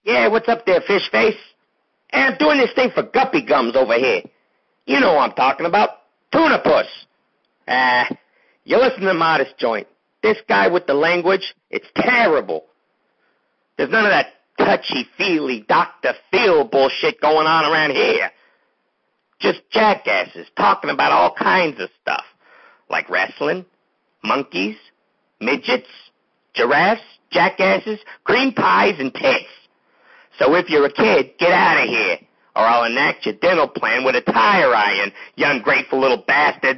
Yeah, what's up there, fish face? Hey, I'm doing this thing for Guppy Gums over here. You know what I'm talking about. Tuna Puss. You listen to Modest Joint. This guy with the language, it's terrible. There's none of that touchy-feely Dr. Phil bullshit going on around here. Just jackasses talking about all kinds of stuff, like wrestling, monkeys, midgets, giraffes, jackasses, cream pies, and tits. So if you're a kid, get out of here, or I'll enact your dental plan with a tire iron, you ungrateful little bastards.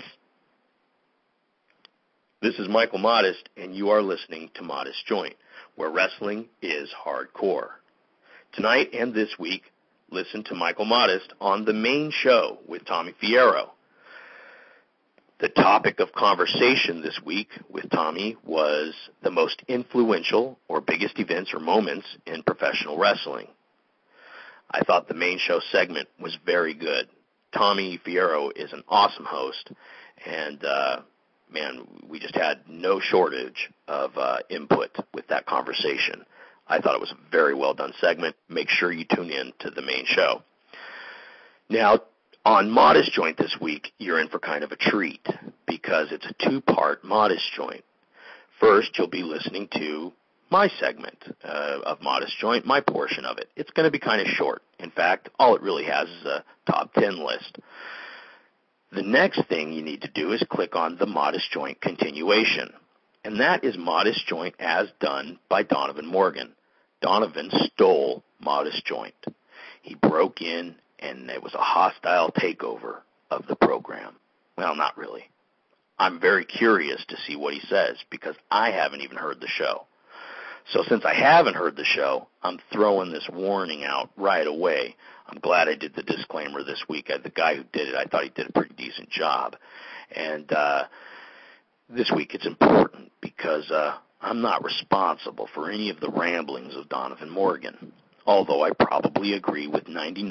This is Michael Modest, and you are listening to Modest Joint, where wrestling is hardcore. Tonight and this week, listen to Michael Modest on The Main Show with Tommy Fierro. The topic of conversation this week with Tommy was the most influential or biggest events or moments in professional wrestling. I thought the Main Show segment was very good. Tommy Fierro is an awesome host, and man, we just had no shortage of input with that conversation. I thought it was a very well done segment. Make sure you tune in to the Main Show. Now, on Modest Joint this week, you're in for kind of a treat because it's a two-part Modest Joint. First, you'll be listening to my segment of Modest Joint, my portion of it. It's going to be kind of short. In fact, all it really has is a top 10 list. The next thing you need to do is click on the Modest Joint continuation, and that is Modest Joint as done by Donovan Morgan. Donovan stole Modest Joint. He broke in, and it was a hostile takeover of the program. Well, not really. I'm very curious to see what he says because I haven't even heard the show. So since I haven't heard the show, I'm throwing this warning out right away. I'm glad I did the disclaimer this week. The guy who did it, I thought he did a pretty decent job. And this week it's important because I'm not responsible for any of the ramblings of Donovan Morgan, although I probably agree with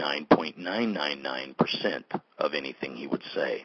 99.999% of anything he would say.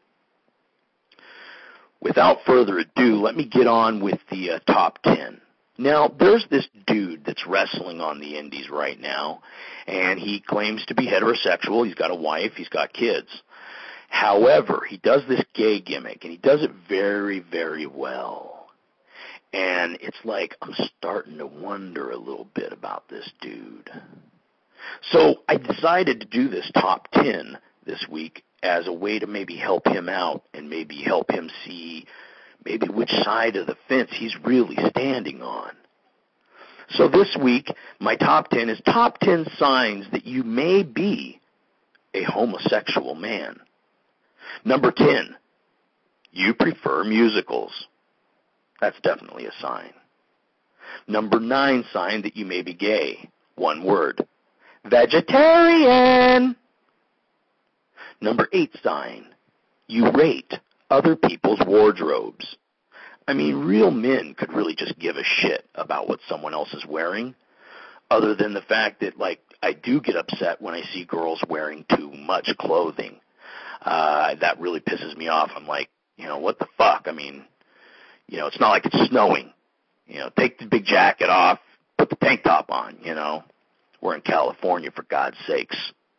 Without further ado, let me get on with the top 10. Now, there's this dude that's wrestling on the indies right now, and he claims to be heterosexual. He's got a wife. He's got kids. However, he does this gay gimmick, and he does it very, very well. And it's like I'm starting to wonder a little bit about this dude. So I decided to do this top 10 this week as a way to maybe help him out and maybe help him see maybe which side of the fence he's really standing on. So this week, my top 10 is top 10 signs that you may be a homosexual man. Number 10, you prefer musicals. That's definitely a sign. Number 9 sign that you may be gay. One word. Vegetarian. Number 8 sign, you rate other people's wardrobes. I mean, real men could really just give a shit about what someone else is wearing, other than the fact that, like, I do get upset when I see girls wearing too much clothing. That really pisses me off. I'm like, you know, what the fuck? I mean, you know, it's not like it's snowing. You know, take the big jacket off, put the tank top on, you know. We're in California, for God's sakes.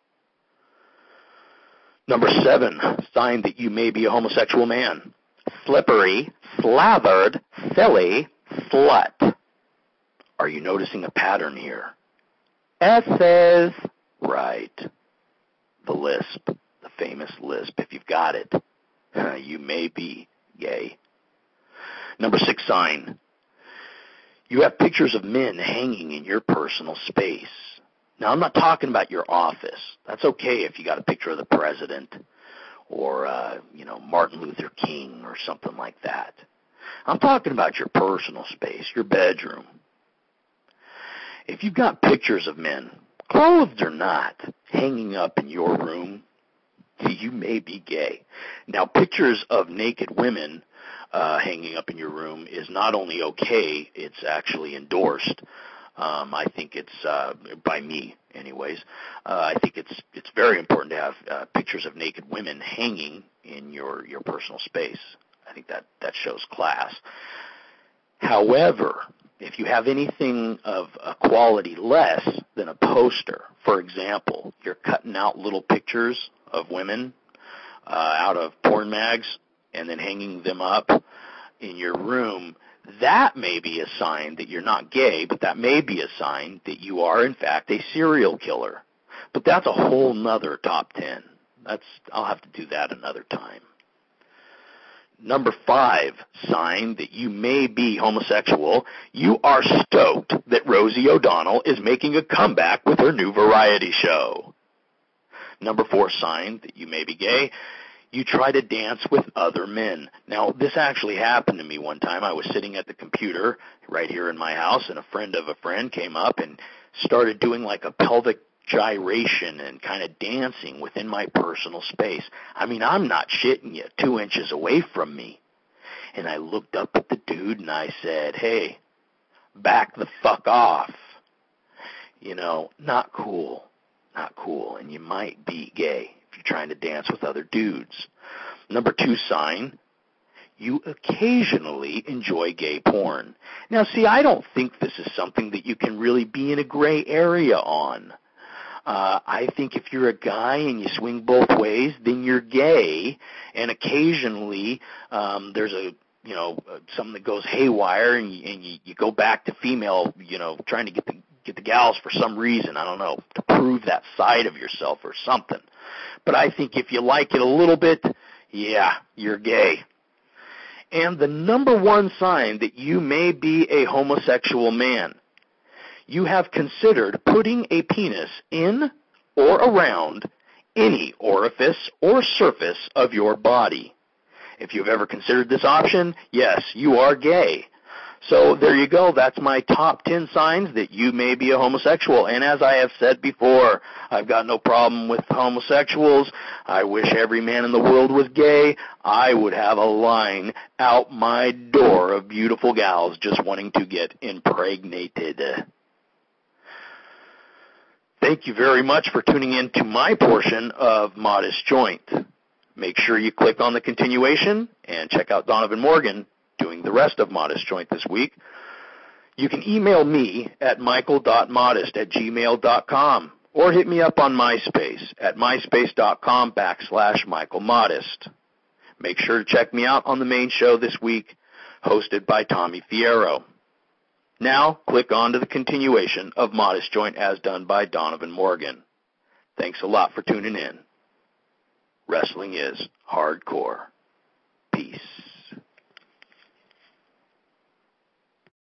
Number 7, sign that you may be a homosexual man. Slippery, slathered, silly, slut. Are you noticing a pattern here? S's. Right. The lisp, the famous lisp. If you've got it, you may be gay. Number 6 sign. You have pictures of men hanging in your personal space. Now, I'm not talking about your office. That's okay if you got a picture of the president or, Martin Luther King or something like that. I'm talking about your personal space, your bedroom. If you've got pictures of men, clothed or not, hanging up in your room, you may be gay. Now, pictures of naked women hanging up in your room is not only okay, it's actually endorsed. I think it's, by me anyways, I think it's very important to have pictures of naked women hanging in your personal space. I think that shows class. However, if you have anything of a quality less than a poster. For example, you're cutting out little pictures of women out of porn mags and then hanging them up in your room. That may be a sign that you're not gay, but that may be a sign that you are, in fact, a serial killer. But that's a whole nother top 10. I'll have to do that another time. Number 5 sign that you may be homosexual, you are stoked that Rosie O'Donnell is making a comeback with her new variety show. Number 4 sign that you may be gay, you try to dance with other men. Now, this actually happened to me one time. I was sitting at the computer right here in my house, and a friend of a friend came up and started doing like a pelvic gyration and kind of dancing within my personal space. I mean, I'm not shitting you, 2 inches away from me. And I looked up at the dude and I said, hey, back the fuck off. You know, not cool. Not cool. And you might be gay if you're trying to dance with other dudes. Number 2 sign, you occasionally enjoy gay porn. Now, see, I don't think this is something that you can really be in a gray area on. I think if you're a guy and you swing both ways, then you're gay, and occasionally there's something that goes haywire, and you go back to female, trying to get the gals for some reason, I don't know, to prove that side of yourself or something. But I think if you like it a little bit, yeah, you're gay. And the number 1 sign that you may be a homosexual man, you have considered putting a penis in or around any orifice or surface of your body. If you've ever considered this option, yes, you are gay. So there you go. That's my top 10 signs that you may be a homosexual. And as I have said before, I've got no problem with homosexuals. I wish every man in the world was gay. I would have a line out my door of beautiful gals just wanting to get impregnated. Thank you very much for tuning in to my portion of Modest Joint. Make sure you click on the continuation and check out Donovan Morgan doing the rest of Modest Joint this week. You can email me at michael.modest@gmail.com or hit me up on MySpace at myspace.com/MichaelModest. Make sure to check me out on the main show this week, hosted by Tommy Fierro. Now, click on to the continuation of Modest Joint as done by Donovan Morgan. Thanks a lot for tuning in. Wrestling is hardcore. Peace.